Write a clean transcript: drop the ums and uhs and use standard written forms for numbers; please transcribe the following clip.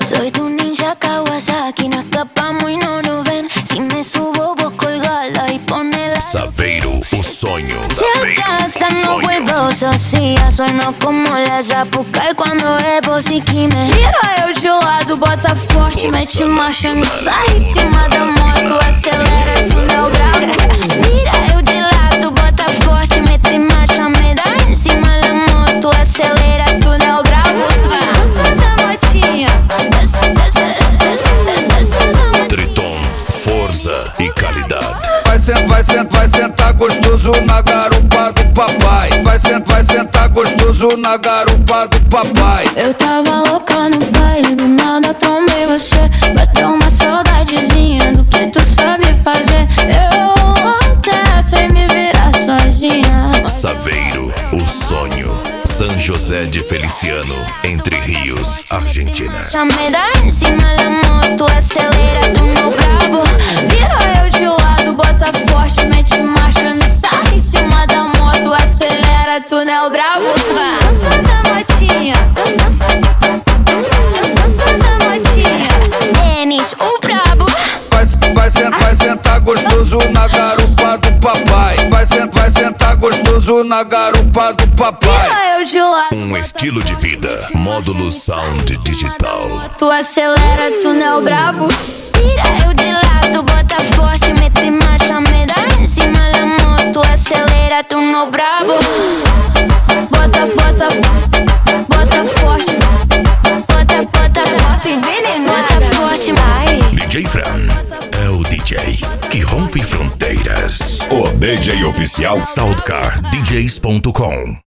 Soy tu ninja Kawasaki, nos escapamos y no nos ven. Si me subo vos colgala y ponela. Saveiro, o sonho. Si a casa no puedo sozinha, sueno como la Zapucai quando é Bosiquime. Vira eu de lado, bota forte, mete marcha, sai em cima da moto, acelera, final bravo. Vira eu de lado, bota forte, mete marcha, me dá em cima da moto, acelera, túnel bravo. Dança da motinha, dança da motinha. Triton, força e qualidade. Vai sentar gostoso na garupa do papai. Vai sentar gostoso na garupa do papai. Eu tava louca no baile, do nada tomei você. Bateu uma saudadezinha do que tu sabe fazer. Eu até sei me virar sozinha. Saveiro, o sonho. São José de Feliciano, Entre Rios, Argentina. Me dá em cima da moto, acelera do meu brabo. Vira eu de lado, bota forte, mete marcha, sai em cima da moto, acelera, túnel brabo. Dança da motinha, dança da motinha. Denis, o brabo. Vai sentar gostoso na garupa do papai. Vai sentar gostoso na garupa do papai. Vira eu de lado. Um estilo de vida. Módulo Sound Digital. Tu acelera, túnel brabo. Vira eu de lado, bota forte, mete marcha, me dá em cima da moto, acelera, túnel brabo. Bota forte. Bota forte, vai. DJ Fran é o DJ que rompe fronteiras. O DJ oficial SoundCardDJs.com.